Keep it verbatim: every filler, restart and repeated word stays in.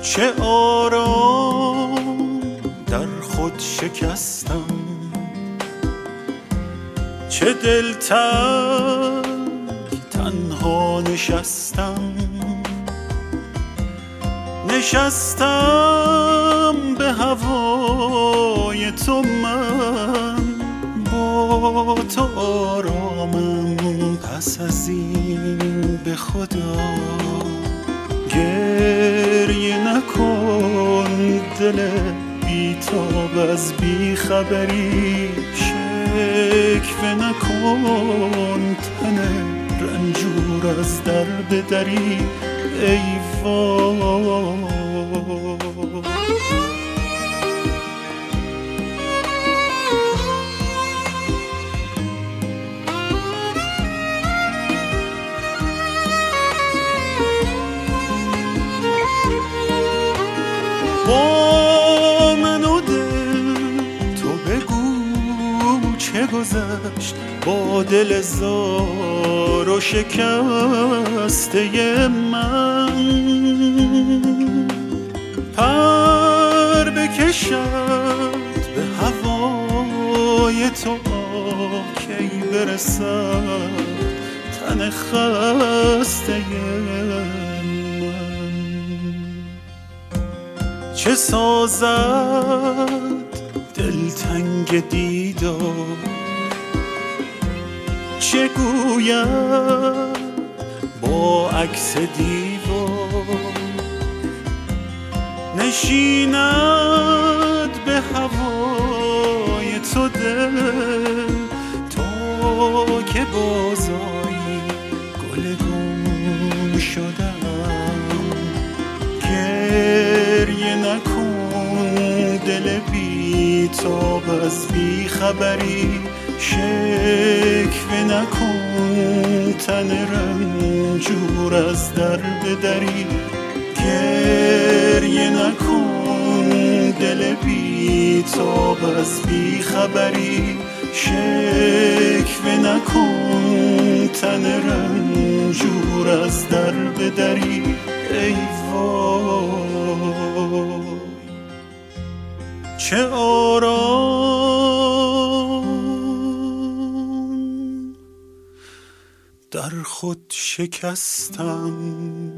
چه آرام در خود شکستم، چه دلتنگ تنها نشستم. نشستم به هوای تو، من با تو آرامم. پس از این به خدا گریه نکن، دل بیتاب از بیخبری. شکوه نکن، تن رنجور از درد دری. ای وای با من و دل تو بگو چه گذشت با دل زار و شکسته من. پر بکشد به هوای تو، کی برسد تن خسته من. چه سازد دلتنگ دیدار، چه گوید با عکس دیوار. نشیند به هوای تو دل، تو که بازایی گل گم شدم. گریه نکن، دل بیتاب از بیخبری. شکوه نکن، تن رنجور از درد دری. گریه نکن، دل بیتاب از بیخبری. شکوه نکن، تن رنجور از درد دری. ای وای چه آرام در خود شکستم.